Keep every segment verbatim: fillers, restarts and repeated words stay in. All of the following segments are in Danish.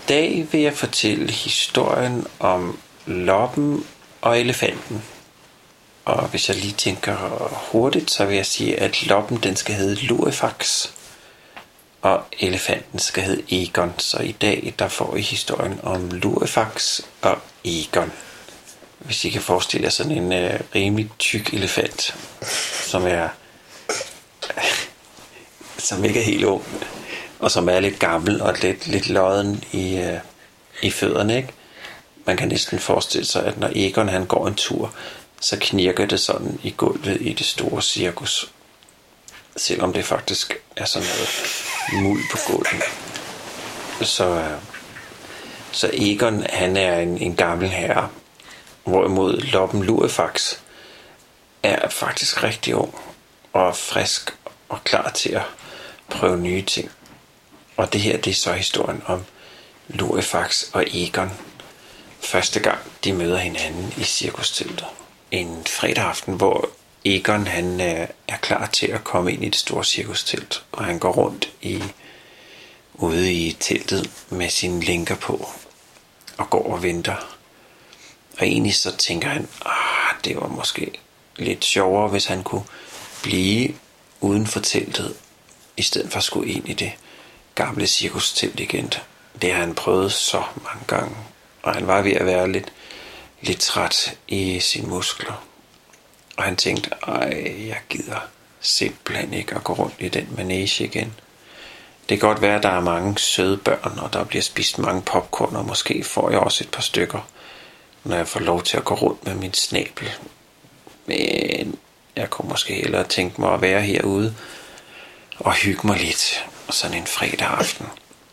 dag vil jeg fortælle historien om loppen og elefanten. Og hvis jeg lige tænker hurtigt, så vil jeg sige, at loppen den skal hedde Lurifax, og elefanten skal hedde Egon. Så i dag der får I historien om Lurifax og Egon. Hvis I kan forestille jer sådan en øh, rimelig tyk elefant, som er som ikke er helt ung, og som er lidt gammel og lidt, lidt lodden i, øh, i fødderne, ikke? Man kan næsten forestille sig, at når Egon han går en tur, så knirker det sådan i gulvet i det store cirkus. Selvom det faktisk er sådan noget muld på gulvet. Så, øh, så Egon han er en, en gammel herre, hvorimod loppen Lurifax er faktisk rigtig ung og frisk og klar til at prøve nye ting. Og det her det er så historien om Lurifax og Egon. Første gang de møder hinanden i cirkusteltet. En fredag aften, hvor Egon han er klar til at komme ind i det store cirkustelt. Og han går rundt i, ude i teltet med sine lænker på. Og går og venter. Og egentlig så tænker han, ah, det var måske lidt sjovere, hvis han kunne blive uden for teltet, i stedet for at skulle ind i det gamle cirkustelt igen. Det har han prøvet så mange gange, og han var ved at være lidt, lidt træt i sine muskler. Og han tænkte, ej, jeg gider simpelthen ikke at gå rundt i den manege igen. Det kan godt være, at der er mange søde børn, og der bliver spist mange popcorn, og måske får jeg også et par stykker, når jeg får lov til at gå rundt med min snabel. Men jeg kunne måske hellere tænke mig at være herude og hygge mig lidt sådan en fredag aften.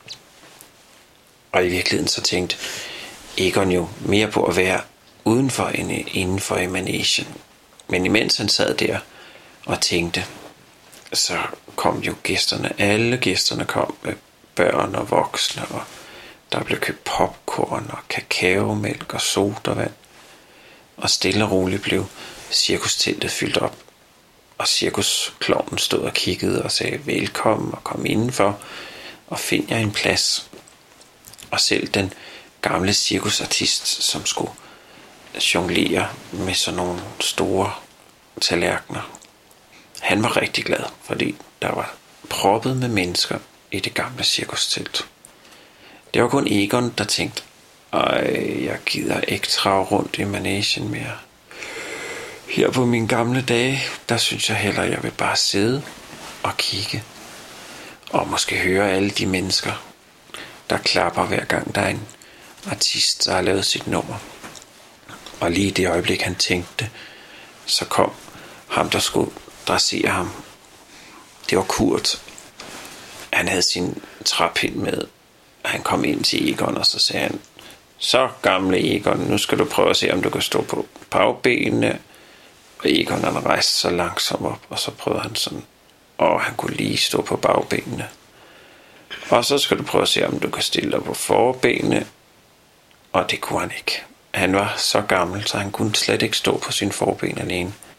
Og i virkeligheden så tænkte Egon jo mere på at være udenfor end indenfor i managen. Men imens han sad der og tænkte, så kom jo gæsterne. Alle gæsterne kom med børn og voksne, og der blev købt popcorn og kakaomælk og sodavand. Og stille og roligt blev cirkusteltet fyldt op. Og cirkusklovnen stod og kiggede og sagde velkommen og kom indenfor og find jer en plads. Og selv den gamle cirkusartist, som skulle jonglere med sådan nogle store tallerkener, han var rigtig glad, fordi der var proppet med mennesker i det gamle cirkustelt. Det var kun Egon, der tænkte, ej, jeg gider ikke trage rundt i managen mere. Her på mine gamle dage, der synes jeg hellere, jeg vil bare sidde og kigge. Og måske høre alle de mennesker, der klapper hver gang der er en artist, der har lavet sit nummer. Og lige i det øjeblik, han tænkte, så kom ham, der skulle dressere ham. Det var Kurt. Han havde sin træpind med. Han kom ind til Egon, og så sagde han, så gamle Egon, nu skal du prøve at se, om du kan stå på bagbenene. Og Egon han rejste så langsomt op, og så prøvede han sådan, og han kunne lige stå på bagbenene. Og så skal du prøve at se, om du kan stille dig på forbenene. Og det kunne han ikke. Han var så gammel, så han kunne slet ikke stå på sine forben alene.